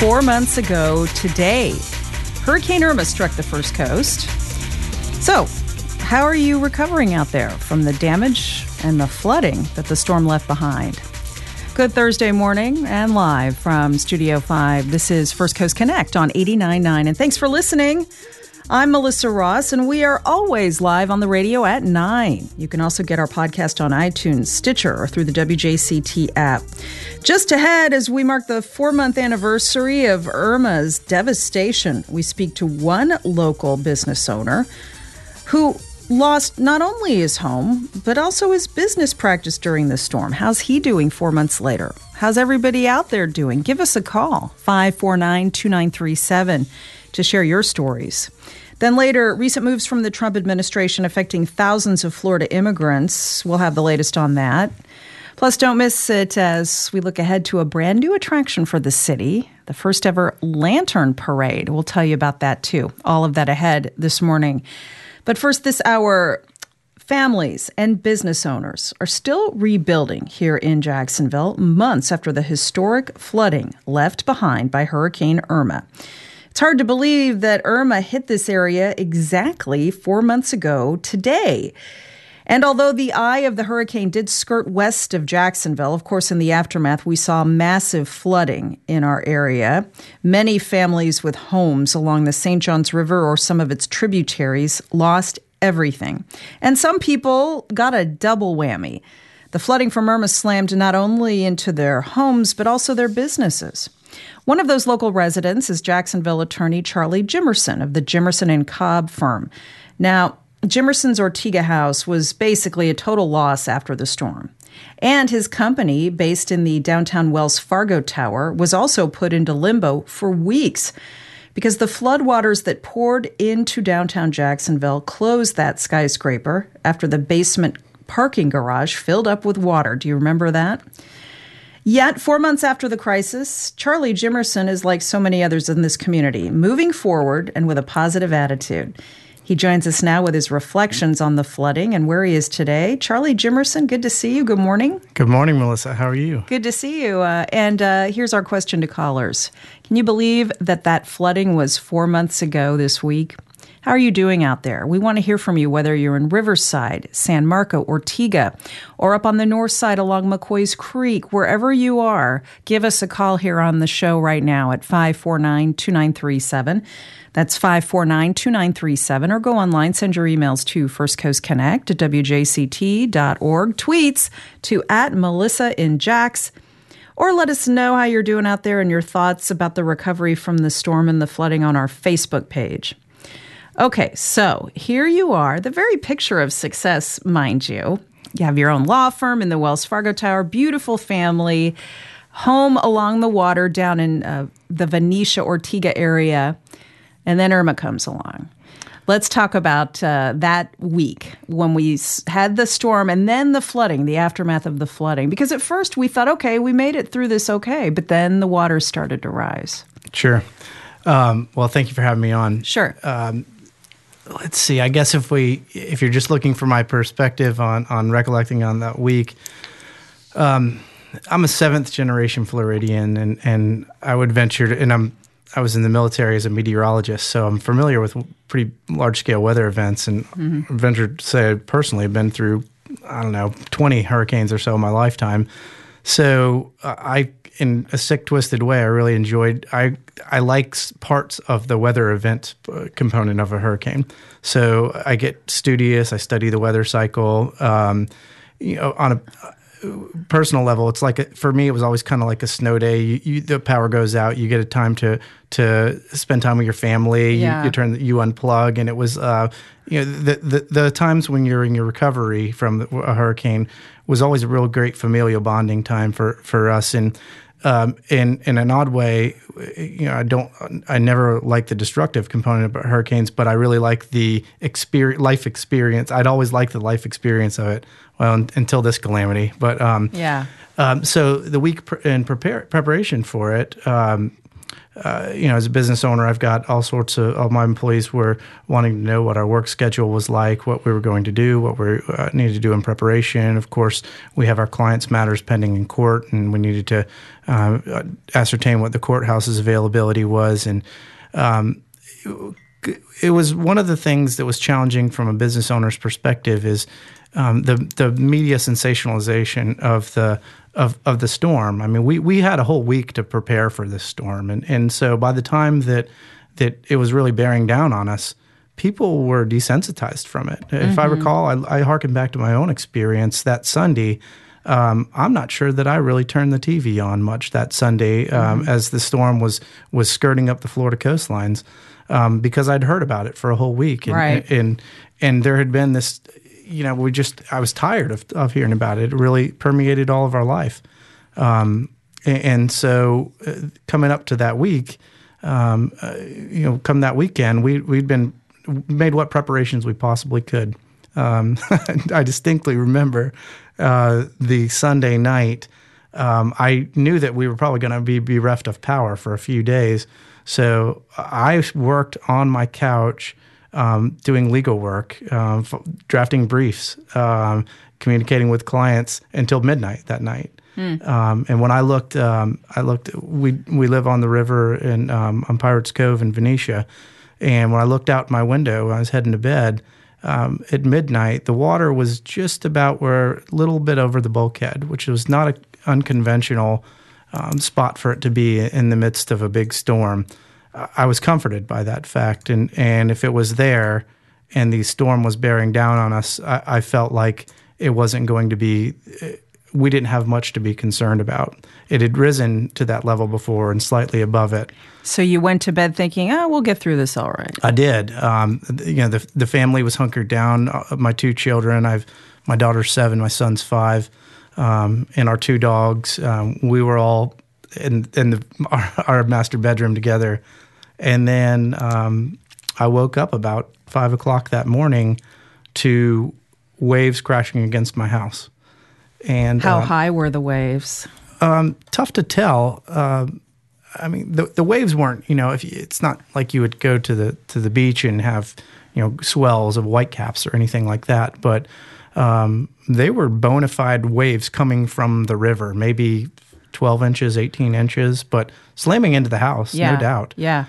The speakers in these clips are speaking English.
4 months ago today, Hurricane Irma struck the first coast. So, how are you recovering out there from the damage and the flooding that the storm left behind? Good Thursday morning and live from Studio 5. This is First Coast Connect on 89.9. And thanks for listening. I'm Melissa Ross, and we are always live on the radio at 9. You can also get our podcast on iTunes, Stitcher, or through the WJCT app. Just ahead, as we mark the 4-month anniversary of Irma's devastation, we speak to one local business owner who lost not only his home, but also his business practice during the storm. How's he doing 4 months later? How's everybody out there doing? Give us a call, 549-2937, to share your stories. Then later, recent moves from the Trump administration affecting thousands of Florida immigrants. We'll have the latest on that. Plus, don't miss it as we look ahead to a brand new attraction for the city, the first ever Lantern Parade. We'll tell you about that too. All of that ahead this morning. But first this hour, families and business owners are still rebuilding here in Jacksonville months after the historic flooding left behind by Hurricane Irma. It's hard to believe that Irma hit this area exactly 4 months ago today. And although the eye of the hurricane did skirt west of Jacksonville, of course, in the aftermath, we saw massive flooding in our area. Many families with homes along the St. Johns River or some of its tributaries lost everything. And some people got a double whammy. The flooding from Irma slammed not only into their homes, but also their businesses. One of those local residents is Jacksonville attorney Charlie Jimerson of the Jimerson and Cobb firm. Now, Jimerson's Ortega house was basically a total loss after the storm. And his company, based in the downtown Wells Fargo Tower, was also put into limbo for weeks because the floodwaters that poured into downtown Jacksonville closed that skyscraper after the basement parking garage filled up with water. Do you remember that? Yet, 4 months after the crisis, Charlie Jimerson is like so many others in this community, moving forward and with a positive attitude. He joins us now with his reflections on the flooding and where he is today. Charlie Jimerson, good to see you. Good morning. Good morning, Melissa. How are you? Good to see you. And here's our question to callers. Can you believe that flooding was 4 months ago this week? How are you doing out there? We want to hear from you, whether you're in Riverside, San Marco, Ortega, or up on the north side along McCoy's Creek. Wherever you are, give us a call here on the show right now at 549-2937. That's 549-2937. Or go online, send your emails to firstcoastconnect@wjct.org. Tweets to @MelissaInJax. Or let us know how you're doing out there and your thoughts about the recovery from the storm and the flooding on our Facebook page. Okay, so here you are, the very picture of success, mind you. You have your own law firm in the Wells Fargo Tower, beautiful family, home along the water down in the Venetia, Ortega area, and then Irma comes along. Let's talk about that week when we had the storm and then the flooding, the aftermath of the flooding. Because at first we thought, okay, we made it through this okay, but then the water started to rise. Sure. Well, thank you for having me on. Sure. Let's see. I guess if you're just looking for my perspective on recollecting on that week, I'm a seventh generation Floridian, and I would venture to, and I was in the military as a meteorologist, so I'm familiar with pretty large scale weather events, and venture to say personally I've been through 20 hurricanes or so in my lifetime. So in a sick, twisted way, I really enjoyed. I like parts of the weather event component of a hurricane. So I get studious. I study the weather cycle. On a personal level, it's like for me, it was always kind of like a snow day. The power goes out. You get a time to spend time with your family. Yeah. You unplug, and it was the times when you're in your recovery from a hurricane was always a real great familial bonding time for us. And in an odd way, I never liked the destructive component of hurricanes, but I really like the life experience. I'd always liked the life experience of it. Well, until this calamity, but so the week in preparation for it, as a business owner, I've got all sorts of all my employees were wanting to know what our work schedule was like, what we were going to do, what we needed to do in preparation. Of course, we have our clients' matters pending in court, and we needed to ascertain what the courthouse's availability was. And it was one of the things that was challenging from a business owner's perspective is the media sensationalization of the storm. I mean, we had a whole week to prepare for this storm, and so by the time that it was really bearing down on us, people were desensitized from it. Mm-hmm. If I recall, I harken back to my own experience that Sunday. I'm not sure that I really turned the TV on much that Sunday as the storm was skirting up the Florida coastlines because I'd heard about it for a whole week, and there had been this. I was tired of hearing about it. It really permeated all of our life. And so coming up to that week, come that weekend, we'd made what preparations we possibly could. I distinctly remember the Sunday night. I knew that we were probably going to be bereft of power for a few days. So I worked on my couch doing legal work, drafting briefs, communicating with clients until midnight that night. And when I looked. We live on the river on Pirates Cove in Venetia, and when I looked out my window, I was heading to bed. At midnight, the water was just about a little bit over the bulkhead, which was not an unconventional spot for it to be in the midst of a big storm. I was comforted by that fact, and if it was there and the storm was bearing down on us, I felt like it wasn't going to be we didn't have much to be concerned about. It had risen to that level before and slightly above it. So you went to bed thinking, we'll get through this all right. I did. The family was hunkered down. My two children, my daughter's 7, my son's 5, and our 2 dogs. We were all in our master bedroom together. And then I woke up about 5 o'clock that morning to waves crashing against my house. And how high were the waves? Tough to tell. I mean, the waves weren't. It's not like you would go to the beach and have swells of whitecaps or anything like that. But they were bona fide waves coming from the river, maybe 12 inches, 18 inches, but slamming into the house, no doubt. Yeah.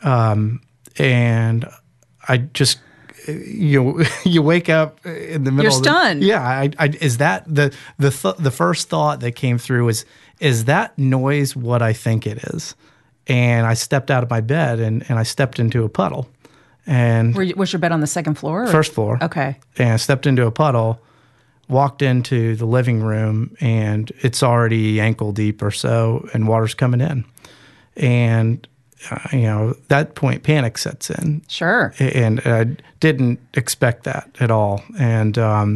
And I just, you wake up in the middle. You're stunned. Is that the first thought that came through is that noise what I think it is? And I stepped out of my bed and I stepped into a puddle. And was your bed on the second floor? First floor. Okay. And I stepped into a puddle, walked into the living room, and it's already ankle deep or so, and water's coming in. And that point, panic sets in. Sure. And I didn't expect that at all. And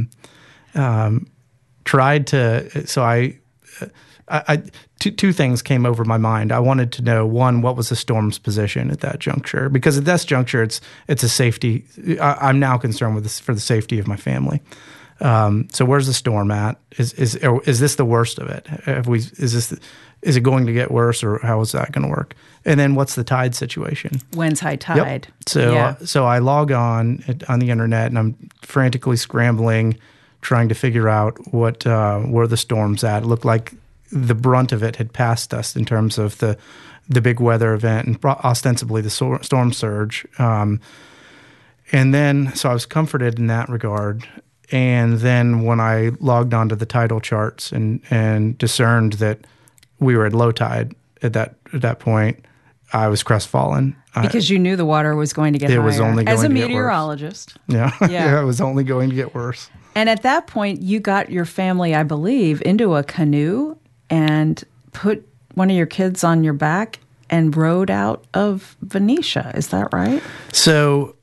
tried to. So I two things came over my mind. I wanted to know, one, what was the storm's position at that juncture? Because at this juncture, it's a safety. I'm now concerned with this for the safety of my family. So where's the storm at? Is this the worst of it? Is it going to get worse, or how is that going to work? And then what's the tide situation? When's high tide? Yep. So I log on the internet and I'm frantically scrambling, trying to figure out where the storm's at. It looked like the brunt of it had passed us in terms of the big weather event and ostensibly the storm surge. And then, so I was comforted in that regard. And then when I logged onto the tidal charts and discerned that we were at low tide at that point, I was crestfallen. Because you knew the water was going to get higher. It was only going to get worse. As a meteorologist. Yeah, it was only going to get worse. And at that point, you got your family, I believe, into a canoe and put one of your kids on your back and rowed out of Venetia. Is that right? So,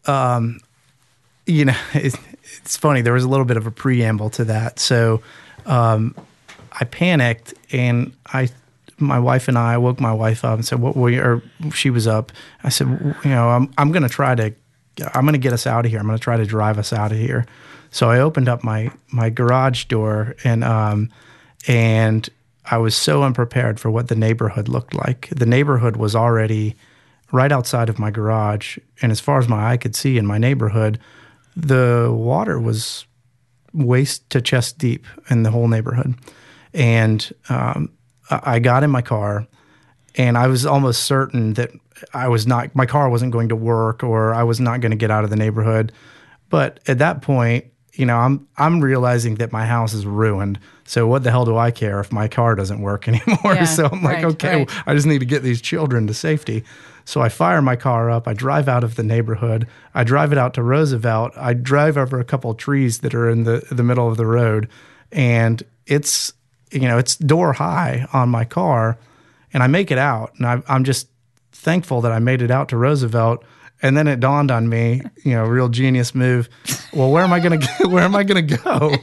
it's funny. There was a little bit of a preamble to that. So I panicked, and my wife and I woke my wife up and said, she was up. I said, I'm going to get us out of here. I'm going to try to drive us out of here. So I opened up my garage door and I was so unprepared for what the neighborhood looked like. The neighborhood was already right outside of my garage, and as far as my eye could see in my neighborhood, the water was waist to chest deep in the whole neighborhood. And I got in my car, and I was almost certain that my car wasn't going to work, or I was not going to get out of the neighborhood. But at that point, I'm realizing that my house is ruined. So what the hell do I care if my car doesn't work anymore? Yeah, so I'm like, okay, well, I just need to get these children to safety. So I fire my car up. I drive out of the neighborhood. I drive it out to Roosevelt. I drive over a couple of trees that are in the middle of the road, and it's door high on my car, and I make it out, and I'm just thankful that I made it out to Roosevelt. And then it dawned on me, real genius move. Well, where am I going to go?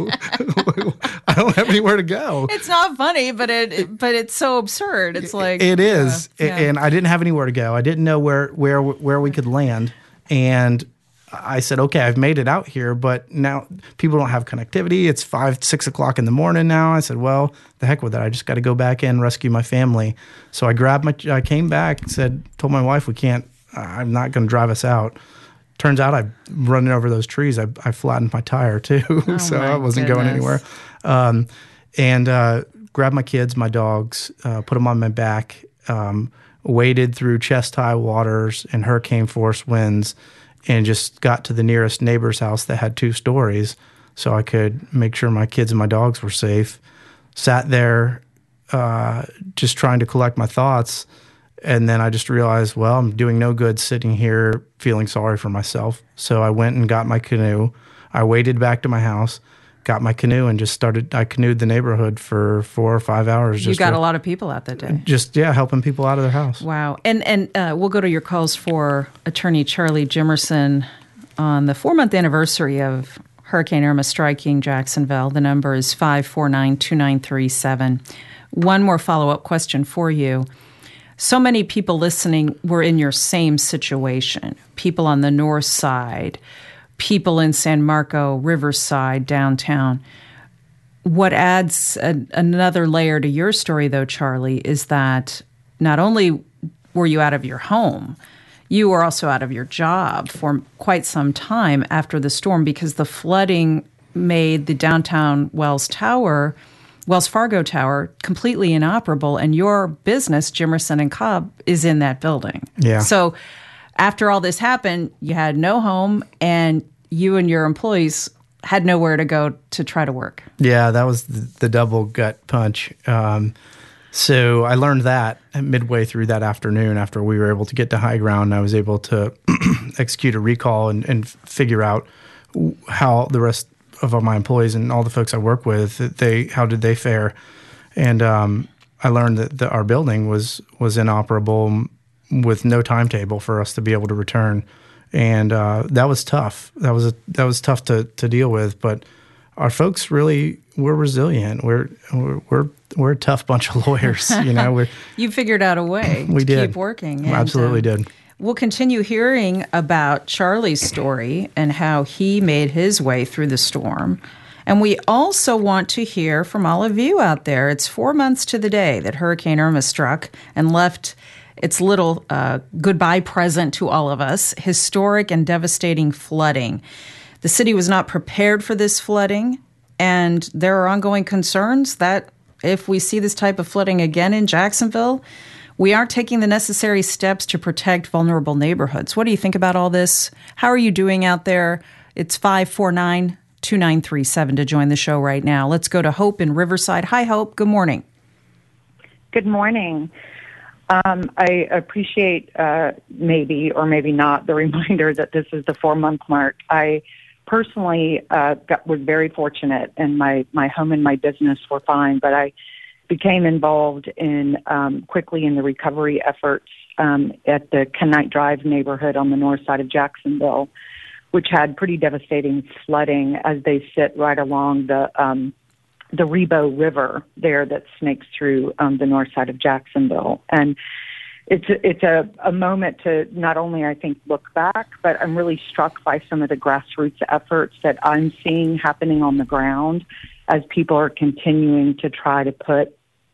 I don't have anywhere to go. It's not funny, but it's so absurd. It's like it is, and I didn't have anywhere to go. I didn't know where we could land, and I said, okay, I've made it out here, but now people don't have connectivity. It's 5, 6 o'clock in the morning now. I said, well, the heck with it. I just got to go back in, rescue my family. So I came back, told my wife I'm not going to drive us out. Turns out I'm running over those trees. I flattened my tire too, so I wasn't going anywhere. And grabbed my kids, my dogs, put them on my back, waded through chest-high waters and hurricane force winds, and just got to the nearest neighbor's house that had 2 stories so I could make sure my kids and my dogs were safe. Sat there just trying to collect my thoughts. And then I just realized, well, I'm doing no good sitting here feeling sorry for myself. So I went and got my canoe. I waded back to my house, got my canoe, and I canoed the neighborhood for 4 or 5 hours. You got a lot of people out that day. Just, helping people out of their house. Wow. And we'll go to your calls for Attorney Charlie Jimerson on the 4-month anniversary of Hurricane Irma striking Jacksonville. The number is 549-2937. One more follow-up question for you. So many people listening were in your same situation. People on the north side, people in San Marco, Riverside, downtown. What adds another layer to your story, though, Charlie, is that not only were you out of your home, you were also out of your job for quite some time after the storm, because the flooding made the downtown Wells Fargo Tower completely inoperable, and your business, Jimerson & Cobb, is in that building. Yeah. So after all this happened, you had no home, and you and your employees had nowhere to go to try to work. Yeah, that was the double gut punch. So I learned that midway through that afternoon after we were able to get to high ground. I was able to execute a recall and figure out how the rest of my employees and all the folks I work with, how did they fare? And I learned that our building was inoperable with no timetable for us to be able to return, and that was tough. That was tough to deal with. But our folks really were resilient. We're a tough bunch of lawyers. You figured out a way to keep working. We absolutely did. We'll continue hearing about Charlie's story and how he made his way through the storm. And we also want to hear from all of you out there. It's 4 months to the day that Hurricane Irma struck and left its little goodbye present to all of us, historic and devastating flooding. The city was not prepared for this flooding, and there are ongoing concerns that if we see this type of flooding again in Jacksonville, we aren't taking the necessary steps to protect vulnerable neighborhoods. What do you think about all this? How are you doing out there? It's 549-2937 to join the show right now. Let's go to Hope in Riverside. Hi, Hope. Good morning. Good morning. I appreciate maybe or maybe not the reminder that this is the 4-month mark. I personally was very fortunate, and my home and my business were fine, but I became involved quickly in the recovery efforts at the Knight Drive neighborhood on the north side of Jacksonville, which had pretty devastating flooding as they sit right along the Rebo River there that snakes through the north side of Jacksonville. And it's a moment to not only, I think, look back, but I'm really struck by some of the grassroots efforts that I'm seeing happening on the ground as people are continuing to try to put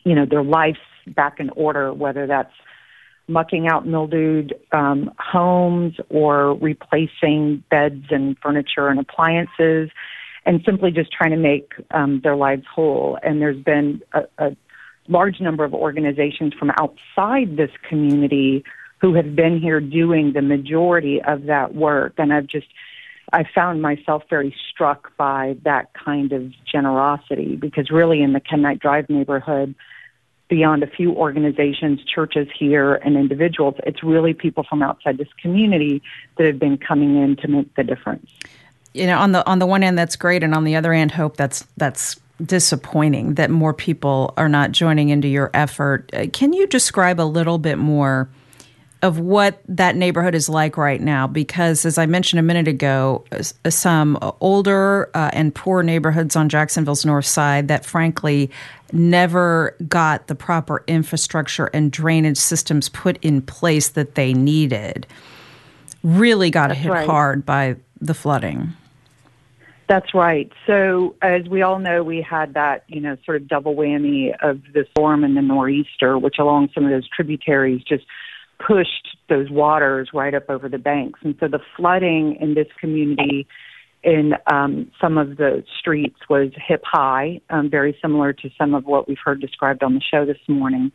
their lives back in order, whether that's mucking out mildewed homes or replacing beds and furniture and appliances, and simply just trying to make their lives whole. And there's been a large number of organizations from outside this community who have been here doing the majority of that work. And I found myself very struck by that kind of generosity, because really in the Ken Knight Drive neighborhood, beyond a few organizations, churches here, and individuals, it's really people from outside this community that have been coming in to make the difference. On the one hand, that's great, and on the other hand, Hope, that's disappointing that more people are not joining into your effort. Can you describe a little bit more of what that neighborhood is like right now? Because as I mentioned a minute ago, some older and poor neighborhoods on Jacksonville's north side that frankly never got the proper infrastructure and drainage systems put in place that they needed really got hit hard by the flooding. That's right. So as we all know, we had that, sort of double whammy of the storm and the nor'easter, which along some of those tributaries just pushed those waters right up over the banks. And so the flooding in this community in some of the streets was hip high, very similar to some of what we've heard described on the show this morning.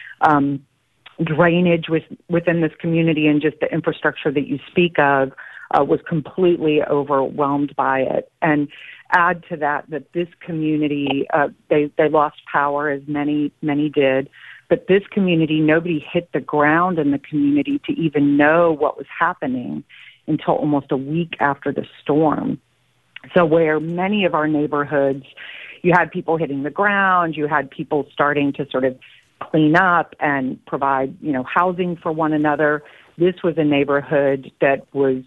Drainage within this community and just the infrastructure that you speak of was completely overwhelmed by it. And add to that this community, they lost power, as many did. But this community, nobody hit the ground in the community to even know what was happening until almost a week after the storm. So where many of our neighborhoods, you had people hitting the ground, you had people starting to sort of clean up and provide, housing for one another. This was a neighborhood that was,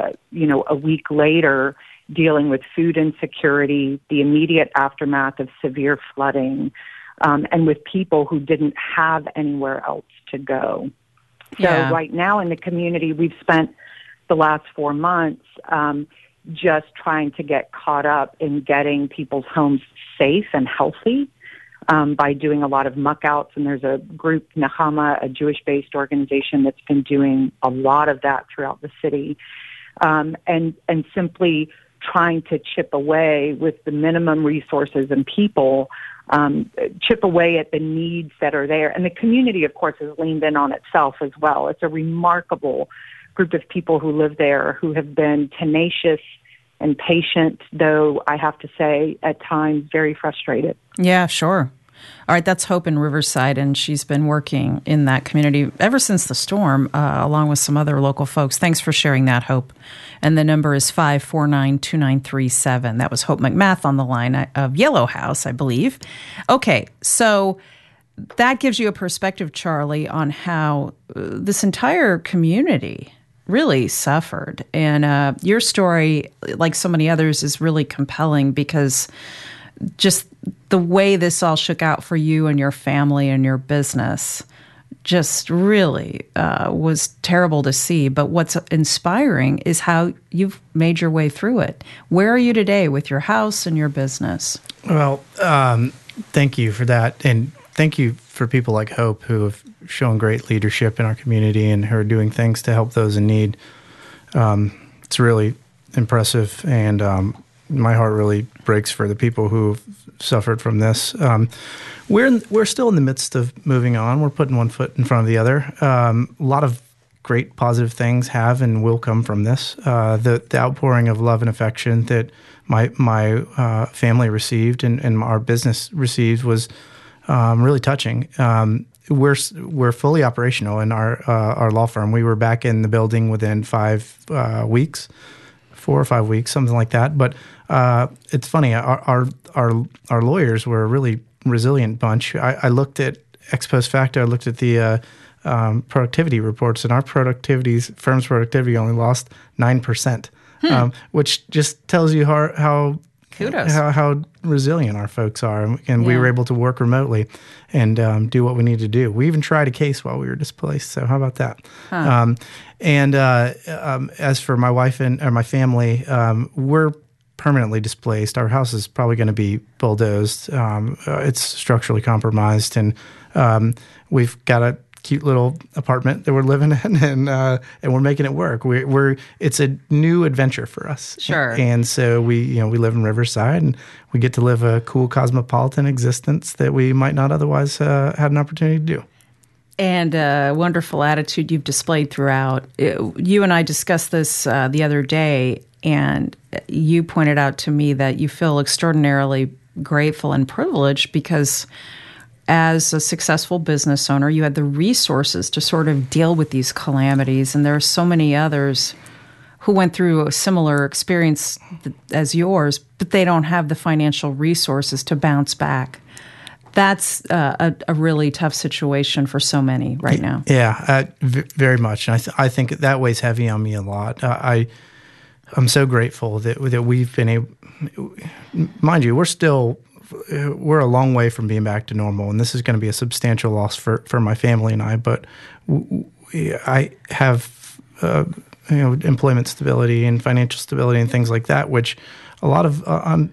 a week later dealing with food insecurity, the immediate aftermath of severe flooding, and with people who didn't have anywhere else to go. So right now in the community, we've spent the last 4 months just trying to get caught up in getting people's homes safe and healthy by doing a lot of muck outs. And there's a group, Nahama, a Jewish-based organization that's been doing a lot of that throughout the city, and simply trying to chip away with the minimum resources and people, chip away at the needs that are there. And the community, of course, has leaned in on itself as well. It's a remarkable group of people who live there who have been tenacious and patient, though I have to say at times very frustrated. Yeah, sure. All right, that's Hope in Riverside, and she's been working in that community ever since the storm, along with some other local folks. Thanks for sharing that, Hope. And the number is 549-2937. That was Hope McMath on the line of Yellow House, I believe. Okay, so that gives you a perspective, Charlie, on how this entire community really suffered. And your story, like so many others, is really compelling because just the way this all shook out for you and your family and your business just really was terrible to see. But what's inspiring is how you've made your way through it. Where are you today with your house and your business? Well, thank you for that. And thank you for people like Hope who have shown great leadership in our community and who are doing things to help those in need. It's really impressive, and my heart really breaks for the people who have suffered from this. We're still in the midst of moving on. We're putting one foot in front of the other. A lot of great positive things have and will come from this. The outpouring of love and affection that my family received and our business received was really touching. We're fully operational in our law firm. We were back in the building within 5 weeks, 4 or 5 weeks, something like that. But it's funny. Our lawyers were a really resilient bunch. I looked at ex post facto. I looked at the productivity reports, and our firm's productivity only lost 9%, which just tells you how kudos how resilient our folks are, and we were able to work remotely and do what we need to do. We even tried a case while we were displaced. So how about that? As for my wife and my family, we're permanently displaced. Our house is probably going to be bulldozed. It's structurally compromised, and we've got a cute little apartment that we're living in, and we're making it work. It's a new adventure for us. Sure. And so we live in Riverside, and we get to live a cool cosmopolitan existence that we might not otherwise had an opportunity to do. And a wonderful attitude you've displayed throughout. You and I discussed this the other day, and you pointed out to me that you feel extraordinarily grateful and privileged because as a successful business owner, you had the resources to sort of deal with these calamities. And there are so many others who went through a similar experience as yours, but they don't have the financial resources to bounce back. That's a really tough situation for so many right now. Yeah, very much. And I think that weighs heavy on me a lot. I'm so grateful that we've been able, mind you, we're a long way from being back to normal, and this is going to be a substantial loss for my family and I. But I have employment stability and financial stability and things like that, which a lot of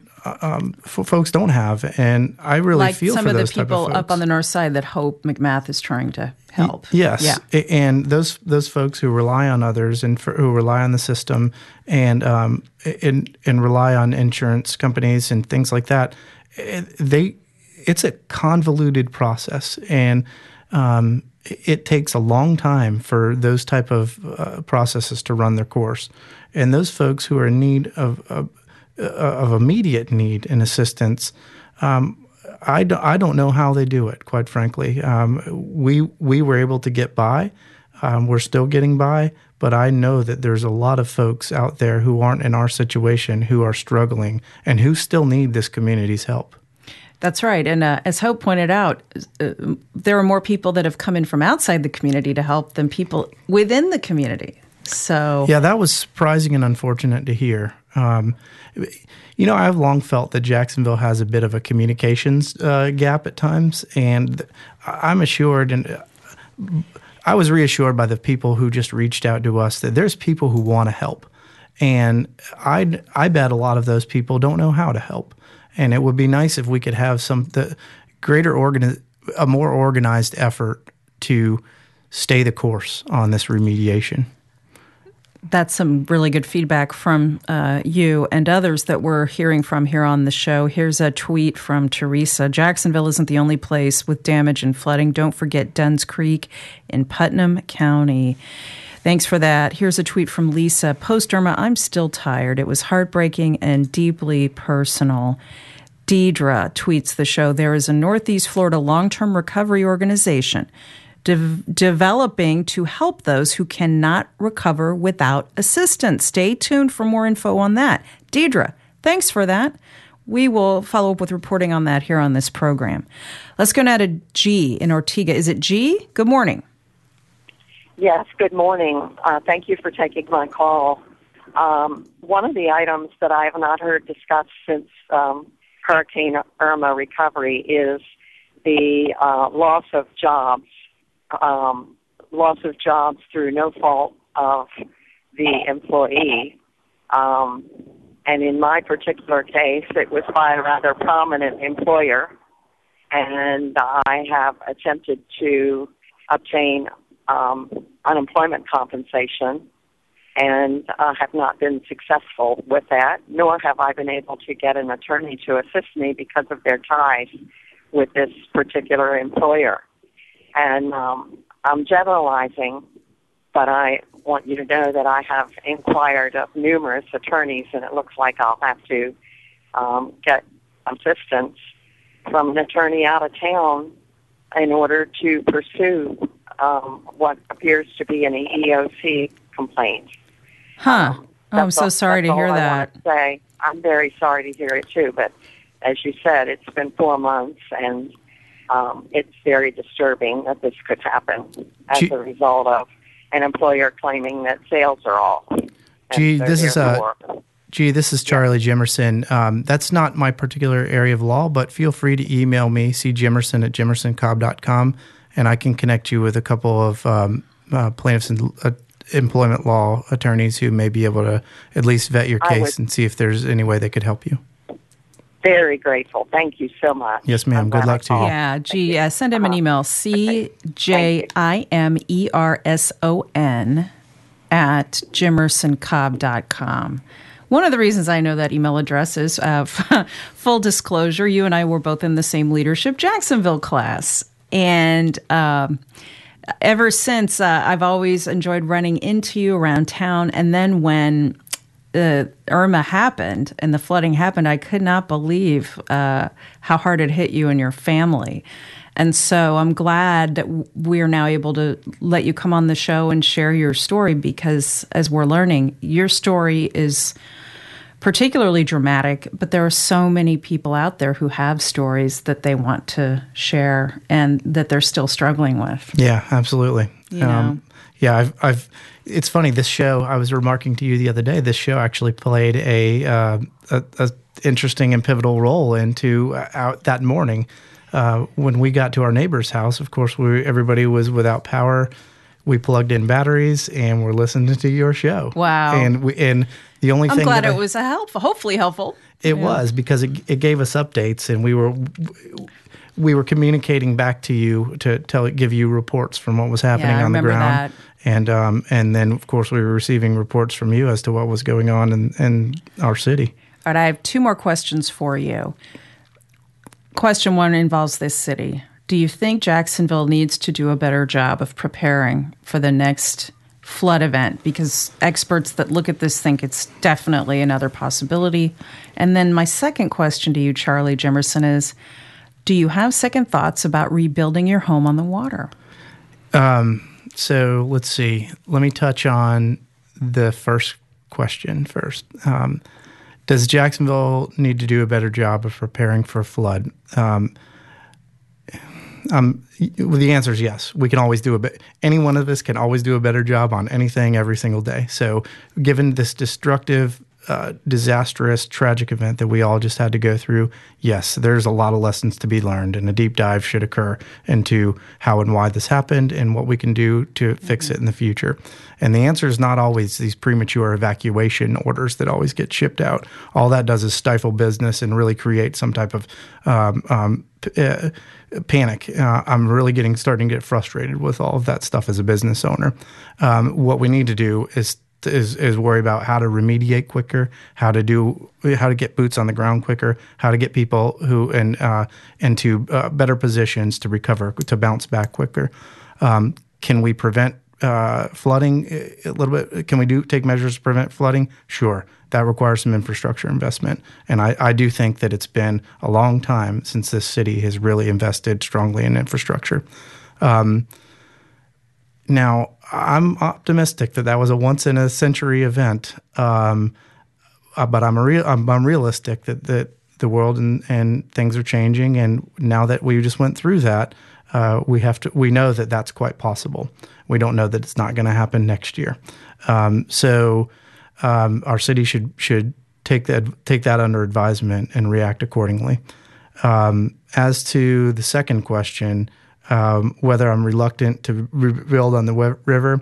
folks don't have, and I really feel for those type of folks. Like some of the people up on the north side that Hope McMath is trying to help. Yes, yeah. And those folks who rely on others and who rely on the system and rely on insurance companies and things like that. It's a convoluted process, and it takes a long time for those type of processes to run their course. And those folks who are in need of immediate need and assistance, I don't know how they do it, quite frankly. We were able to get by. We're still getting by, but I know that there's a lot of folks out there who aren't in our situation who are struggling and who still need this community's help. That's right. And as Hope pointed out, there are more people that have come in from outside the community to help than people within the community. So yeah, that was surprising and unfortunate to hear. I've long felt that Jacksonville has a bit of a communications gap at times, and I'm assured and I was reassured by the people who just reached out to us that there's people who want to help. And I bet a lot of those people don't know how to help. And it would be nice if we could have a more organized effort to stay the course on this remediation. That's some really good feedback from you and others that we're hearing from here on the show. Here's a tweet from Teresa. Jacksonville isn't the only place with damage and flooding. Don't forget Dunn's Creek in Putnam County. Thanks for that. Here's a tweet from Lisa. Post-Irma, I'm still tired. It was heartbreaking and deeply personal. Deidre tweets the show. There is a Northeast Florida long-term recovery organization developing to help those who cannot recover without assistance. Stay tuned for more info on that. Deidre, thanks for that. We will follow up with reporting on that here on this program. Let's go now to G in Ortega. Is it G? Good morning. Yes, good morning. Thank you for taking my call. One of the items that I have not heard discussed since Hurricane Irma recovery is the loss of jobs through no fault of the employee. And in my particular case, it was by a rather prominent employer, and I have attempted to obtain unemployment compensation and have not been successful with that, nor have I been able to get an attorney to assist me because of their ties with this particular employer. And I'm generalizing, but I want you to know that I have inquired of numerous attorneys, and it looks like I'll have to get assistance from an attorney out of town in order to pursue what appears to be an EEOC complaint. Huh. I'm so sorry to hear that. I'm very sorry to hear it, too. But as you said, it's been 4 months, and it's very disturbing that this could happen as a result of an employer claiming that sales are off. This is Charlie Jimerson. That's not my particular area of law, but feel free to email me, cjimerson@jimersoncobb.com, and I can connect you with a couple of plaintiffs and employment law attorneys who may be able to at least vet your case and see if there's any way they could help you. Very grateful. Thank you so much. Yes, ma'am. Good luck to you. Yeah, send him an email, cjimmersoncobb.com. One of the reasons I know that email address is, full disclosure, you and I were both in the same leadership Jacksonville class. And ever since, I've always enjoyed running into you around town. And then when Irma happened and the flooding happened, I could not believe how hard it hit you and your family. And so I'm glad that we're now able to let you come on the show and share your story, because as we're learning, your story is particularly dramatic, but there are so many people out there who have stories that they want to share and that they're still struggling with. Yeah, absolutely. You know? I've. It's funny. This show, I was remarking to you the other day, this show actually played a interesting and pivotal role into out that morning when we got to our neighbor's house. Of course, everybody was without power. We plugged in batteries and we're listening to your show. Wow! And the only I'm thing glad it was hopefully helpful. It was, because it gave us updates, and we were communicating back to you to give you reports from what was happening on the ground. That. And then, of course, we were receiving reports from you as to what was going on in our city. All right, I have two more questions for you. Question one involves this city. Do you think Jacksonville needs to do a better job of preparing for the next flood event? Because experts that look at this think it's definitely another possibility. And then my second question to you, Charlie Jimerson, is, do you have second thoughts about rebuilding your home on the water? So let's see. Let me touch on the first question first. Does Jacksonville need to do a better job of preparing for a flood? The answer is yes. We can always do a bit. Any one of us can always do a better job on anything every single day. So given this destructive, disastrous, tragic event that we all just had to go through, yes, there's a lot of lessons to be learned, and a deep dive should occur into how and why this happened and what we can do to fix it in the future. And the answer is not always these premature evacuation orders that always get shipped out. All that does is stifle business and really create some type of panic. I'm really starting to get frustrated with all of that stuff as a business owner. What we need to do is worry about how to remediate quicker, how to get boots on the ground quicker, how to get people into better positions to recover, to bounce back quicker. Can we prevent flooding a little bit? Can we take measures to prevent flooding? Sure. That requires some infrastructure investment. And I do think that it's been a long time since this city has really invested strongly in infrastructure. Now, I'm optimistic that was a once-in-a-century event, but I'm realistic that the world and things are changing, and now that we just went through that, we know that that's quite possible. We don't know that it's not going to happen next year. So our city should take that under advisement and react accordingly. As to the second question, whether I'm reluctant to rebuild on the river,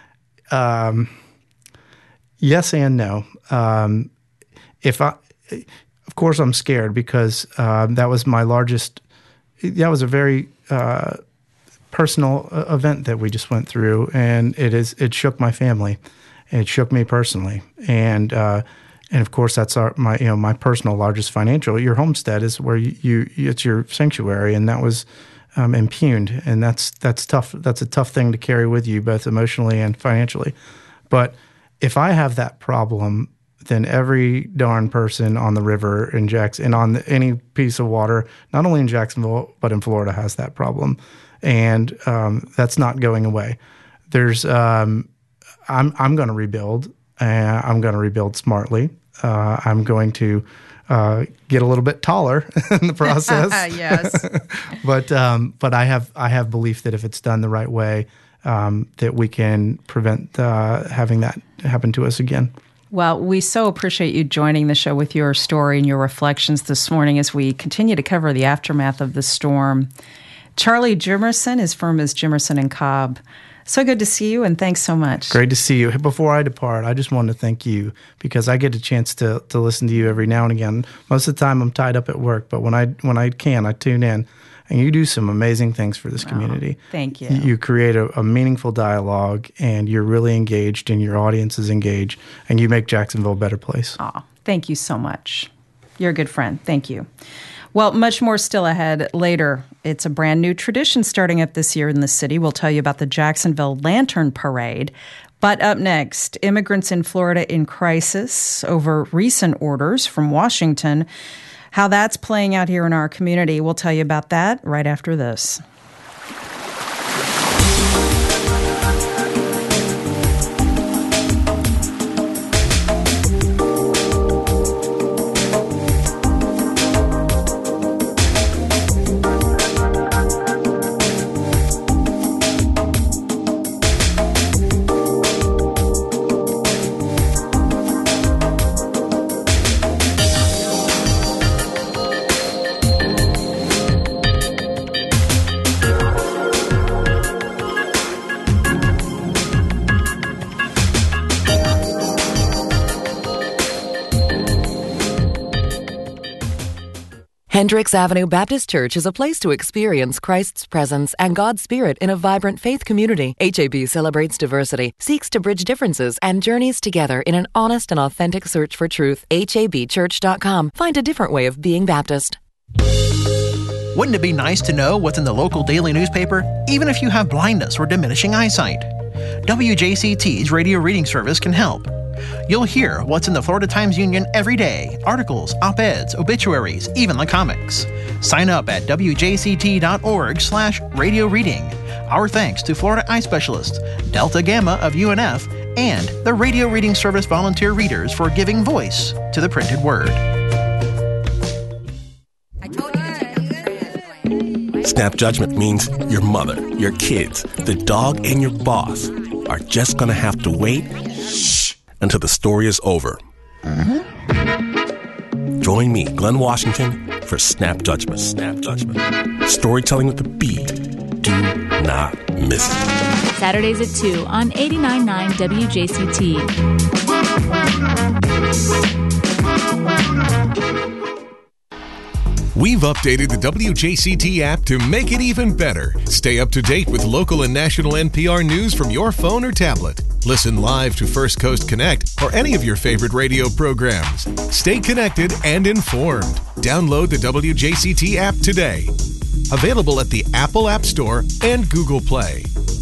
yes and no. Of course, I'm scared because that was my largest. That was a very personal event that we just went through, and it shook my family, and it shook me personally, and of course that's my personal largest financial. Your homestead is where it's your sanctuary, and that was impugned, and that's tough. That's a tough thing to carry with you, both emotionally and financially. But if I have that problem, then every darn person on the river in Jackson and on any piece of water, not only in Jacksonville but in Florida, has that problem, and that's not going away. I'm going to rebuild. I'm going to rebuild smartly. I'm going to get a little bit taller in the process. Yes, but I have belief that if it's done the right way, that we can prevent having that happen to us again. Well, we so appreciate you joining the show with your story and your reflections this morning as we continue to cover the aftermath of the storm. Charlie Jimerson, his firm is Jimerson & Cobb. So good to see you, and thanks so much. Great to see you. Before I depart, I just wanted to thank you because I get a chance to listen to you every now and again. Most of the time I'm tied up at work, but when I can, I tune in. And you do some amazing things for this community. Thank you. You create a meaningful dialogue, and you're really engaged, and your audience is engaged, and you make Jacksonville a better place. Oh, thank you so much. You're a good friend. Thank you. Well, much more still ahead later. It's a brand new tradition starting up this year in the city. We'll tell you about the Jacksonville Lantern Parade. But up next, immigrants in Florida in crisis over recent orders from Washington. How that's playing out here in our community. We'll tell you about that right after this. Hendricks Avenue Baptist Church is a place to experience Christ's presence and God's Spirit in a vibrant faith community. HAB celebrates diversity, seeks to bridge differences, and journeys together in an honest and authentic search for truth. HABchurch.com. Find a different way of being Baptist. Wouldn't it be nice to know what's in the local daily newspaper, even if you have blindness or diminishing eyesight? WJCT's radio reading service can help. You'll hear what's in the Florida Times-Union every day, articles, op-eds, obituaries, even the comics. Sign up at wjct.org/radio reading. Our thanks to Florida eye specialists, Delta Gamma of UNF, and the Radio Reading Service volunteer readers for giving voice to the printed word. Snap judgment means your mother, your kids, the dog, and your boss are just going to have to wait until the story is over. Join me, Glenn Washington, for Snap Judgment. Snap Judgment. Storytelling with a beat. Do not miss it. Saturdays at 2 on 89.9 WJCT. We've updated the WJCT app to make it even better. Stay up to date with local and national NPR news from your phone or tablet. Listen live to First Coast Connect or any of your favorite radio programs. Stay connected and informed. Download the WJCT app today. Available at the Apple App Store and Google Play.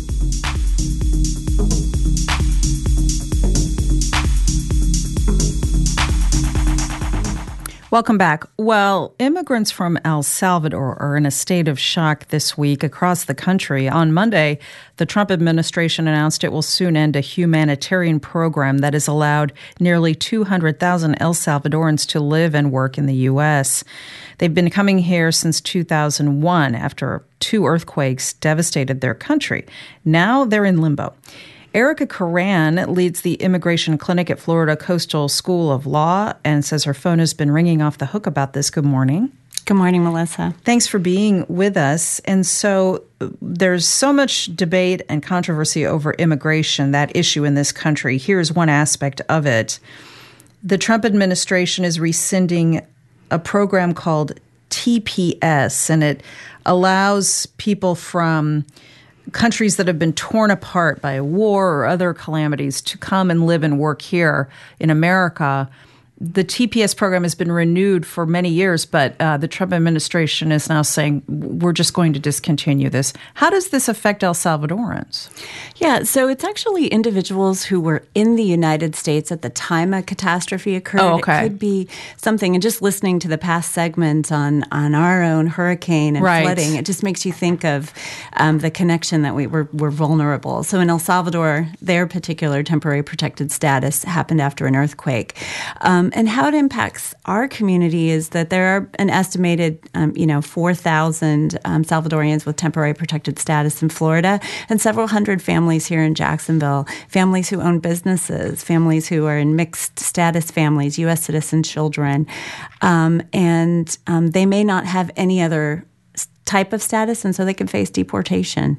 Welcome back. Well, immigrants from El Salvador are in a state of shock this week across the country. On Monday, the Trump administration announced it will soon end a humanitarian program that has allowed nearly 200,000 El Salvadorans to live and work in the U.S. They've been coming here since 2001 after 2 earthquakes devastated their country. Now they're in limbo. Erica Curran leads the immigration clinic at Florida Coastal School of Law and says her phone has been ringing off the hook about this. Good morning. Good morning, Melissa. Thanks for being with us. And so there's so much debate and controversy over immigration, that issue in this country. Here's one aspect of it. The Trump administration is rescinding a program called TPS, and it allows people from countries that have been torn apart by war or other calamities to come and live and work here in America. The TPS program has been renewed for many years, but the Trump administration is now saying we're just going to discontinue this. How does this affect El Salvadorans? Yeah, so it's actually individuals who were in the United States at the time a catastrophe occurred. Oh, okay. It could be something, and just listening to the past segment on our own hurricane and flooding, it just makes you think of the connection that we're vulnerable. So in El Salvador, their particular temporary protected status happened after an earthquake. And how it impacts our community is that there are an estimated, 4,000 Salvadorians with temporary protected status in Florida, and several hundred families here in Jacksonville, families who own businesses, families who are in mixed status families, U.S. citizen children, and they may not have any other type of status, and so they can face deportation.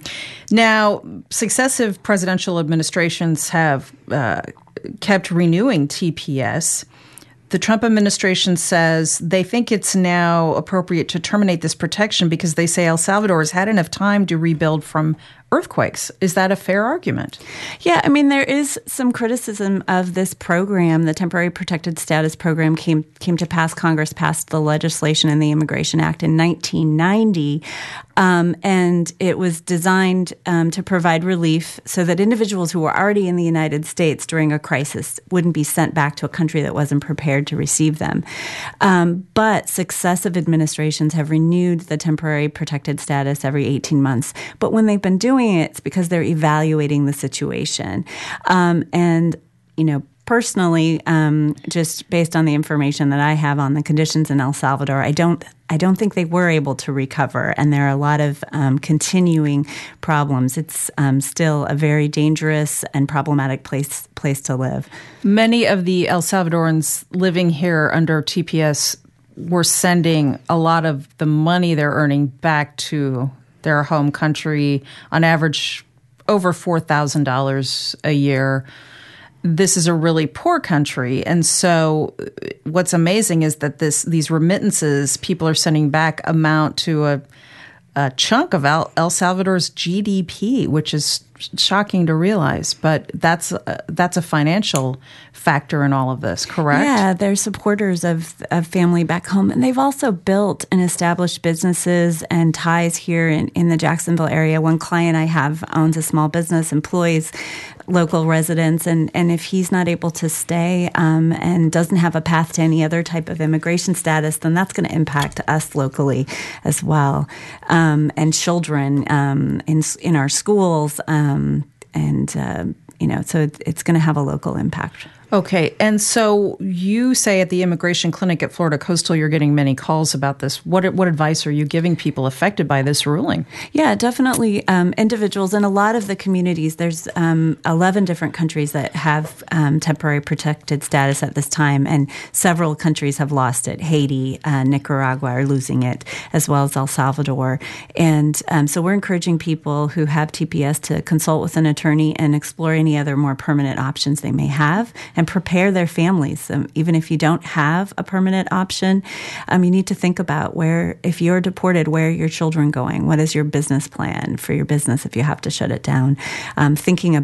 Now, successive presidential administrations have kept renewing TPS. The Trump administration says they think it's now appropriate to terminate this protection because they say El Salvador has had enough time to rebuild from earthquakes. Is that a fair argument? Yeah, I mean, there is some criticism of this program. The Temporary Protected Status Program came to pass. Congress passed the legislation in the Immigration Act in 1990, and it was designed to provide relief so that individuals who were already in the United States during a crisis wouldn't be sent back to a country that wasn't prepared to receive them. But successive administrations have renewed the temporary protected status every 18 months. But when they've been doing it, it's because they're evaluating the situation. And, you know, personally, just based on the information that I have on the conditions in El Salvador, I don't think they were able to recover, and there are a lot of continuing problems. It's still a very dangerous and problematic place to live. Many of the El Salvadorans living here under TPS were sending a lot of the money they're earning back to their home country, on average over $4,000 a year. This is a really poor country. And so what's amazing is that these remittances people are sending back amount to a chunk of El Salvador's GDP, which is shocking to realize. But that's a financial factor in all of this, correct? Yeah, they're supporters of family back home. And they've also built and established businesses and ties here in the Jacksonville area. One client I have owns a small business, employs local residents, and if he's not able to stay and doesn't have a path to any other type of immigration status, then that's going to impact us locally as well, and children in our schools, so it's going to have a local impact. Okay, and so you say at the immigration clinic at Florida Coastal you're getting many calls about this. What advice are you giving people affected by this ruling? Yeah, definitely individuals in a lot of the communities. There's 11 different countries that have temporary protected status at this time, and several countries have lost it. Haiti, Nicaragua are losing it, as well as El Salvador. And so we're encouraging people who have TPS to consult with an attorney and explore any other more permanent options they may have, and prepare their families. Even if you don't have a permanent option, you need to think about if you're deported, where are your children going? What is your business plan for your business if you have to shut it down? Thinking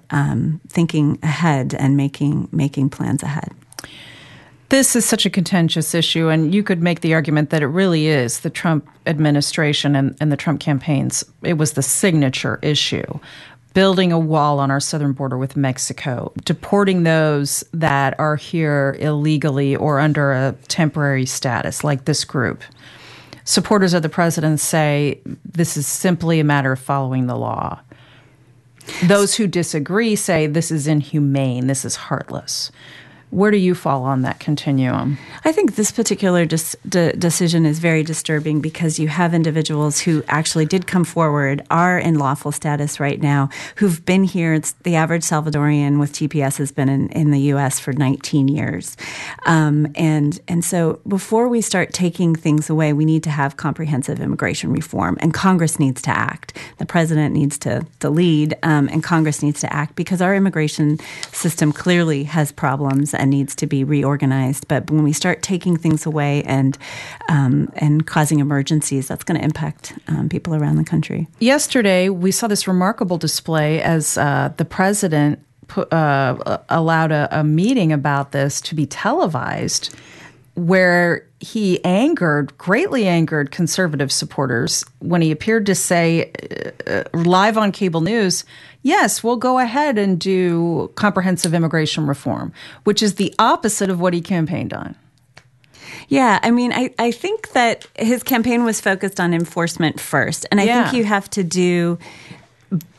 ahead and making plans ahead. This is such a contentious issue, and you could make the argument that it really is the Trump administration and the Trump campaigns. It was the signature issue. Building a wall on our southern border with Mexico, deporting those that are here illegally or under a temporary status, like this group. Supporters of the president say this is simply a matter of following the law. Those who disagree say this is inhumane, this is heartless. Where do you fall on that continuum? I think this particular decision is very disturbing because you have individuals who actually did come forward, are in lawful status right now, who've been here. The average Salvadorian with TPS has been in the U.S. for 19 years. And so before we start taking things away, we need to have comprehensive immigration reform, and Congress needs to act. The president needs to lead, and Congress needs to act because our immigration system clearly has problems and needs to be reorganized. But when we start taking things away and causing emergencies, that's going to impact people around the country. Yesterday, we saw this remarkable display as the president allowed a meeting about this to be televised, where he greatly angered conservative supporters when he appeared to say live on cable news, yes, we'll go ahead and do comprehensive immigration reform, which is the opposite of what he campaigned on. Yeah, I mean, I think that his campaign was focused on enforcement first. And I think you have to do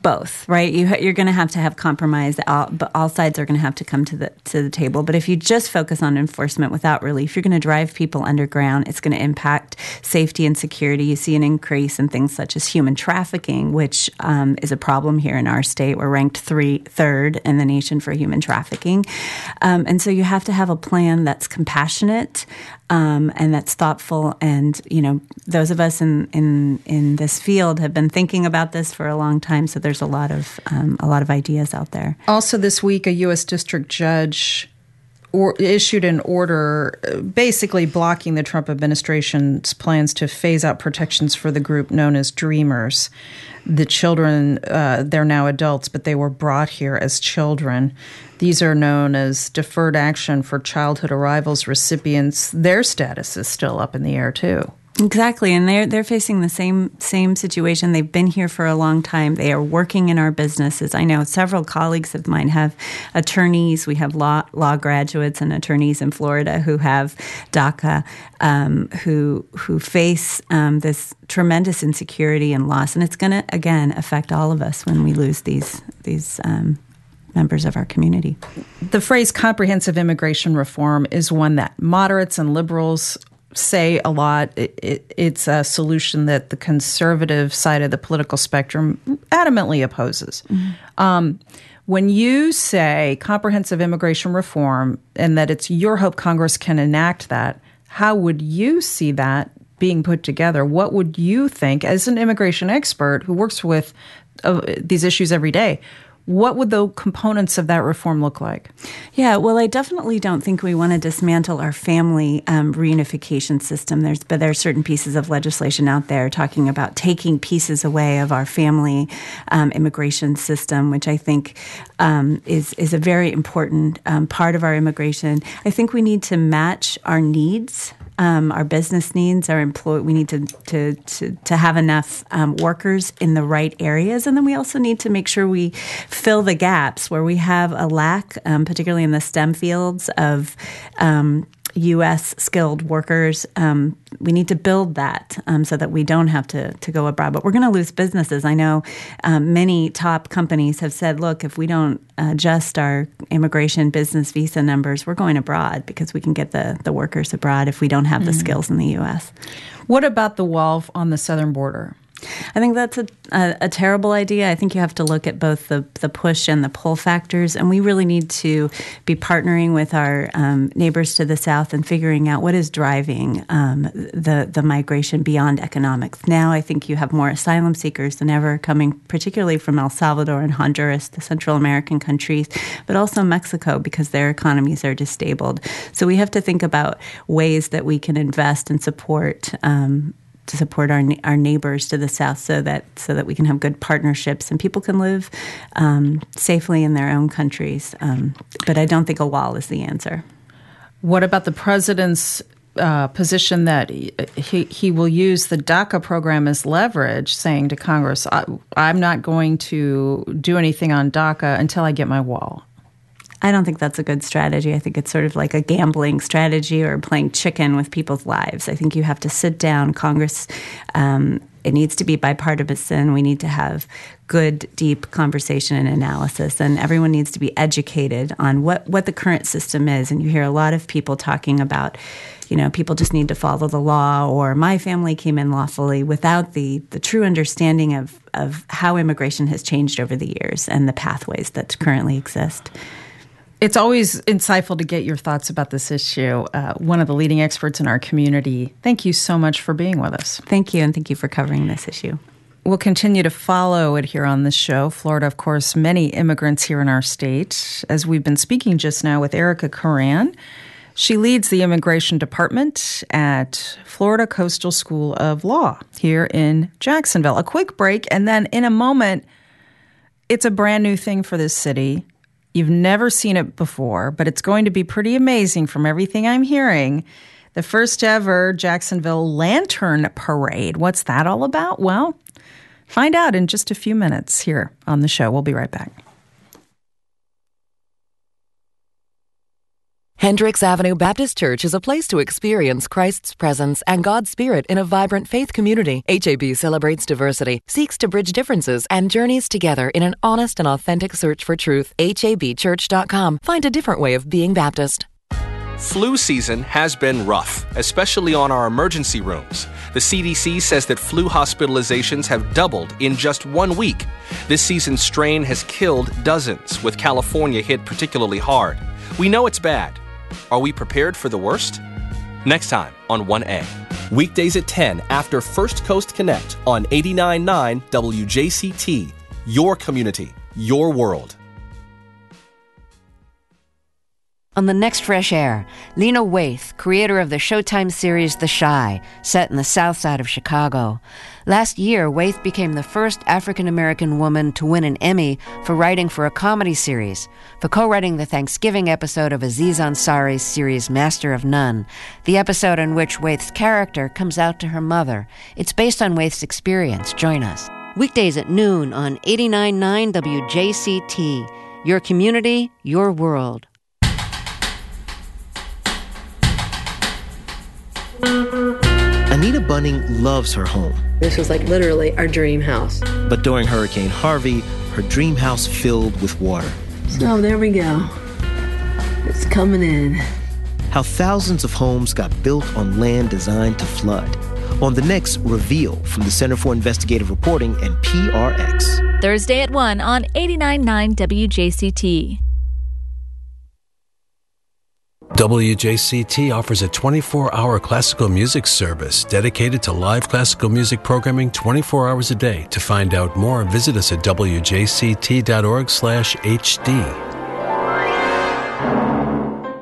both, right? You're going to have compromise. All sides are going to have to come to the table. But if you just focus on enforcement without relief, you're going to drive people underground. It's going to impact safety and security. You see an increase in things such as human trafficking, which is a problem here in our state. We're ranked third in the nation for human trafficking, and so you have to have a plan that's compassionate. And that's thoughtful. And, those of us in this field have been thinking about this for a long time. So there's a lot of ideas out there. Also this week, a U.S. district judge issued an order basically blocking the Trump administration's plans to phase out protections for the group known as Dreamers. The children, they're now adults, but they were brought here as children. These are known as Deferred Action for Childhood Arrivals recipients. Their status is still up in the air, too. Exactly, and they're facing the same situation. They've been here for a long time. They are working in our businesses. I know several colleagues of mine have attorneys. We have law graduates and attorneys in Florida who have DACA, who face this tremendous insecurity and loss, and it's going to again affect all of us when we lose these members of our community. The phrase comprehensive immigration reform is one that moderates and liberals say a lot. It's a solution that the conservative side of the political spectrum adamantly opposes. Mm-hmm. When you say comprehensive immigration reform and that it's your hope Congress can enact that, how would you see that being put together? What would you think, as an immigration expert who works with these issues every day, what would the components of that reform look like? Yeah, well, I definitely don't think we want to dismantle our family reunification system. There are certain pieces of legislation out there talking about taking pieces away of our family immigration system, which I think is a very important part of our immigration. I think we need to match our needs. Our business needs, we need to have enough workers in the right areas, and then we also need to make sure we fill the gaps where we have a lack, particularly in the STEM fields of U.S. skilled workers. We need to build that so that we don't have to go abroad. But we're going to lose businesses. I know many top companies have said, look, if we don't adjust our immigration business visa numbers, we're going abroad because we can get the workers abroad if we don't have the skills in the U.S. What about the wall on the southern border? I think that's a terrible idea. I think you have to look at both the push and the pull factors, and we really need to be partnering with our neighbors to the south and figuring out what is driving the migration beyond economics. Now I think you have more asylum seekers than ever coming particularly from El Salvador and Honduras, the Central American countries, but also Mexico because their economies are disabled. So we have to think about ways that we can invest and support our neighbors to the south so that we can have good partnerships and people can live safely in their own countries. But I don't think a wall is the answer. What about the president's position that he will use the DACA program as leverage, saying to Congress, I'm not going to do anything on DACA until I get my wall? I don't think that's a good strategy. I think it's sort of like a gambling strategy or playing chicken with people's lives. I think you have to sit down. Congress, it needs to be bipartisan. We need to have good, deep conversation and analysis, and everyone needs to be educated on what the current system is. And you hear a lot of people talking about, people just need to follow the law, or my family came in lawfully, without the true understanding of how immigration has changed over the years and the pathways that currently exist. It's always insightful to get your thoughts about this issue. One of the leading experts in our community. Thank you so much for being with us. Thank you, and thank you for covering this issue. We'll continue to follow it here on this show. Florida, of course, many immigrants here in our state. As we've been speaking just now with Erica Curran, she leads the immigration department at Florida Coastal School of Law here in Jacksonville. A quick break, and then in a moment, it's a brand new thing for this city. You've never seen it before, but it's going to be pretty amazing from everything I'm hearing. The first ever Jacksonville Lantern Parade. What's that all about? Well, find out in just a few minutes here on the show. We'll be right back. Hendricks Avenue Baptist Church is a place to experience Christ's presence and God's Spirit in a vibrant faith community. HAB celebrates diversity, seeks to bridge differences, and journeys together in an honest and authentic search for truth. HABchurch.com. Find a different way of being Baptist. Flu season has been rough, especially on our emergency rooms. The CDC says that flu hospitalizations have doubled in just 1 week. This season's strain has killed dozens, with California hit particularly hard. We know it's bad. Are we prepared for the worst? Next time on 1A. Weekdays at 10 after First Coast Connect on 89.9 WJCT. Your community, your world. On the next Fresh Air, Lena Waithe, creator of the Showtime series The Chi, set in the South Side of Chicago. Last year, Waithe became the first African-American woman to win an Emmy for writing for a comedy series, for co-writing the Thanksgiving episode of Aziz Ansari's series Master of None, the episode in which Waithe's character comes out to her mother. It's based on Waithe's experience. Join us. Weekdays at noon on 89.9 WJCT. Your community, your world. Anita Bunning loves her home. This was like literally our dream house. But during Hurricane Harvey, her dream house filled with water. So there we go. It's coming in. How thousands of homes got built on land designed to flood. On the next Reveal from the Center for Investigative Reporting and PRX. Thursday at 1 on 89.9 WJCT. WJCT offers a 24-hour classical music service dedicated to live classical music programming 24 hours a day. To find out more, visit us at wjct.org/HD.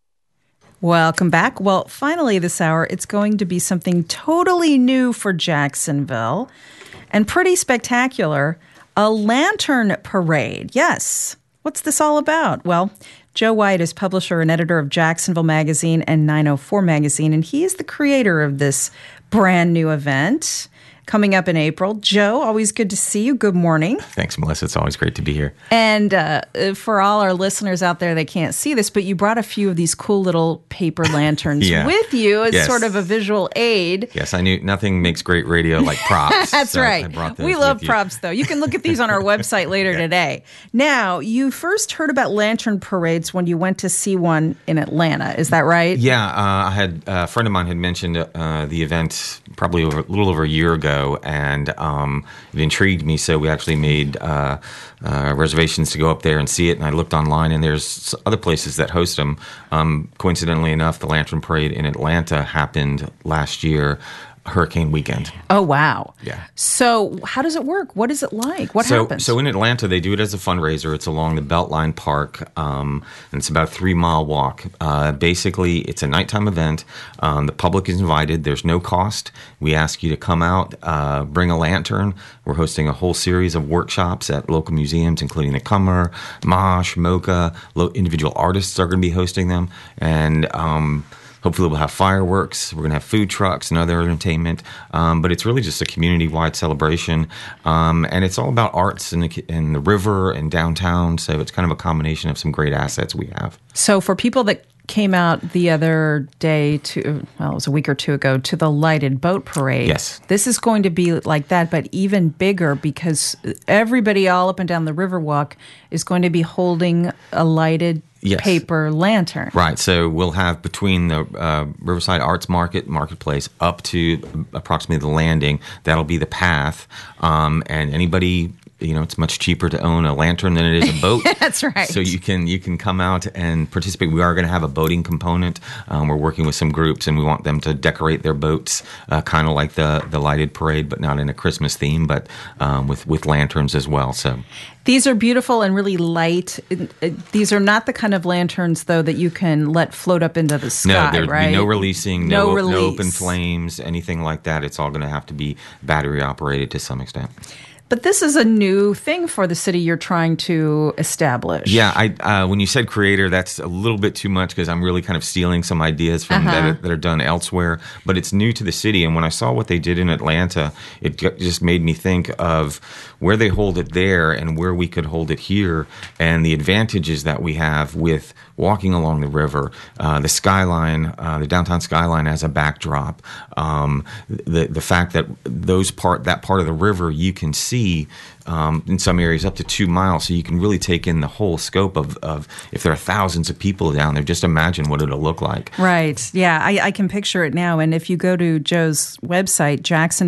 Welcome back. Well, finally this hour, it's going to be something totally new for Jacksonville and pretty spectacular, a lantern parade. Yes. What's this all about? Well, Joe White is publisher and editor of Jacksonville Magazine and 904 Magazine, and he is the creator of this brand new event coming up in April. Joe, always good to see you. Good morning. Thanks, Melissa. It's always great to be here. And for all our listeners out there, they can't see this, but you brought a few of these cool little paper lanterns with you as sort of a visual aid. Yes, I knew nothing makes great radio like props. That's so right. I brought those we love with you. props, though. You can look at these on our website later today. Now, you first heard about lantern parades when you went to see one in Atlanta. Is that right? Yeah, I had a friend of mine had mentioned the event probably a little over a year ago, and it intrigued me. So we actually made reservations to go up there and see it. And I looked online, and there's other places that host them. Coincidentally enough, the Lantern Parade in Atlanta happened last year, hurricane weekend. Oh, wow. Yeah. So how does it work? What is it like? What happens? So in Atlanta, they do it as a fundraiser. It's along the Beltline Park, and it's about a 3-mile walk. Basically, it's a nighttime event. The public is invited. There's no cost. We ask you to come out, bring a lantern. We're hosting a whole series of workshops at local museums, including the Cummer, Mosh, Mocha. Individual artists are going to be hosting them. And hopefully we'll have fireworks. We're going to have food trucks and other entertainment. But it's really just a community-wide celebration. And it's all about arts in the river and downtown. So it's kind of a combination of some great assets we have. So for people that came out the other day it was a week or two ago, to the lighted boat parade. Yes. This is going to be like that, but even bigger, because everybody all up and down the Riverwalk is going to be holding a lighted paper lantern. Right. So we'll have between the Riverside Arts Marketplace up to approximately the landing. That'll be the path. And anybody, it's much cheaper to own a lantern than it is a boat. That's right. So you can come out and participate. We are going to have a boating component. We're working with some groups, and we want them to decorate their boats, kind of like the lighted parade, but not in a Christmas theme, but with lanterns as well. So. These are beautiful and really light. These are not the kind of lanterns, though, that you can let float up into the sky, there'd right? be no releasing, no open flames, anything like that. It's all going to have to be battery operated to some extent. But this is a new thing for the city you're trying to establish. Yeah, when you said creator, that's a little bit too much because I'm really kind of stealing some ideas from that are done elsewhere. But it's new to the city, and when I saw what they did in Atlanta, it just made me think of where they hold it there and where we could hold it here, and the advantages that we have with walking along the river, the skyline, the downtown skyline as a backdrop, the fact that that part of the river you can see in some areas up to 2 miles, so you can really take in the whole scope of if there are thousands of people down there, just imagine what it'll look like. Right. Yeah, I can picture it now. And if you go to Joe's website,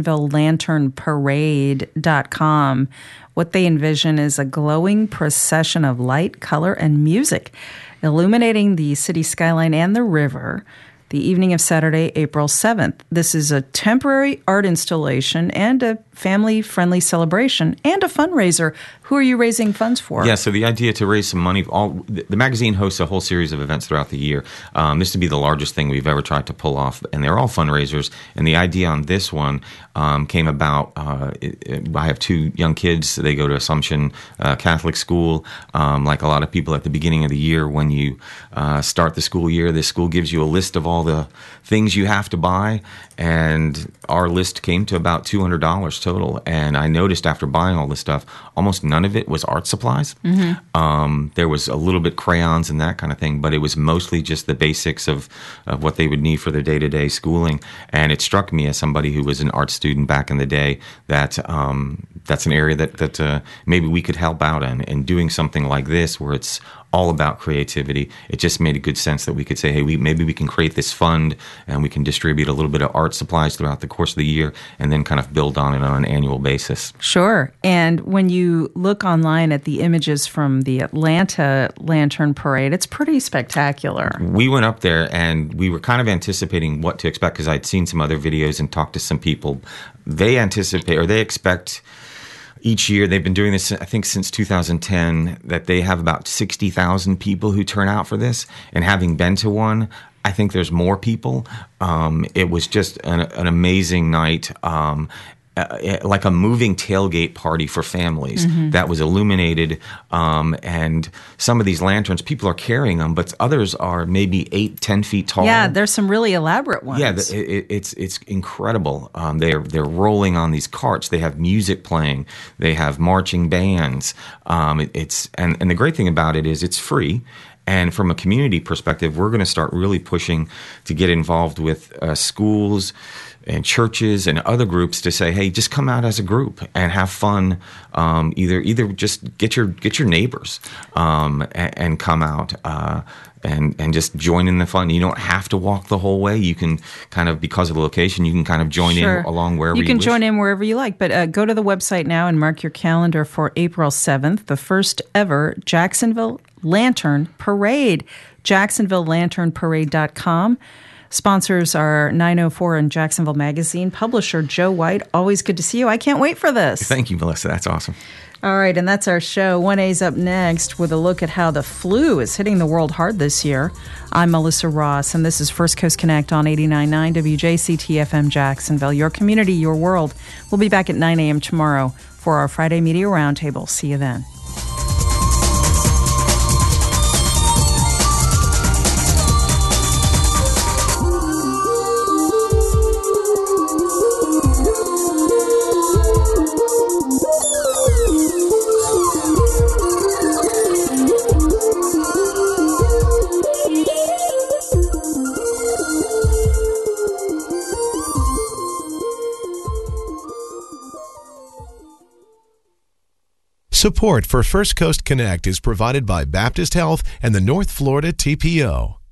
JacksonvilleLanternParade.com, what they envision is a glowing procession of light, color, and music illuminating the city skyline and the river the evening of Saturday, April 7th. This is a temporary art installation and a family-friendly celebration and a fundraiser. Who are you raising funds for? Yeah, so the idea to raise some money, the magazine hosts a whole series of events throughout the year. This would be the largest thing we've ever tried to pull off, and they're all fundraisers. And the idea on this one came about, I have 2 young kids. They go to Assumption Catholic School. Like a lot of people at the beginning of the year, when you start the school year, the school gives you a list of all the things you have to buy, and our list came to about $200 total. And I noticed after buying all this stuff, almost none of it was art supplies. Mm-hmm. There was a little bit crayons and that kind of thing, but it was mostly just the basics of what they would need for their day-to-day schooling. And it struck me as somebody who was an art student back in the day that that's an area that maybe we could help out in. And doing something like this where it's all about creativity, it just made a good sense that we could say, hey, maybe we can create this fund and we can distribute a little bit of art supplies throughout the course of the year and then kind of build on it on an annual basis. Sure. And when you look online at the images from the Atlanta Lantern Parade, it's pretty spectacular. We went up there and we were kind of anticipating what to expect because I'd seen some other videos and talked to some people. They expect each year, they've been doing this, I think, since 2010, that they have about 60,000 people who turn out for this. And having been to one, I think there's more people. It was just an amazing night. Like a moving tailgate party for families that was illuminated. And some of these lanterns, people are carrying them, but others are maybe 8-10 feet tall. Yeah, there's some really elaborate ones. Yeah, it's incredible. They're rolling on these carts. They have music playing. They have marching bands. And the great thing about it is it's free. And from a community perspective, we're going to start really pushing to get involved with schools and churches and other groups to say, hey, just come out as a group and have fun. Either just get your neighbors and come out and just join in the fun. You don't have to walk the whole way. You can kind of, because of the location, you can kind of join in along wherever you wish. You can join in wherever you like, but go to the website now and mark your calendar for April 7th, the first ever Jacksonville Lantern Parade. JacksonvilleLanternParade.com. Sponsors are 904 and Jacksonville Magazine. Publisher Joe White. Always good to see you. I can't wait for this. Thank you, Melissa. That's awesome. All right, and that's our show. 1A's up next with a look at how the flu is hitting the world hard this year. I'm Melissa Ross, and this is First Coast Connect on 89.9 WJCT-FM Jacksonville. Your community, your world. We'll be back at 9 a.m. tomorrow for our Friday Media Roundtable. See you then. Support for First Coast Connect is provided by Baptist Health and the North Florida TPO.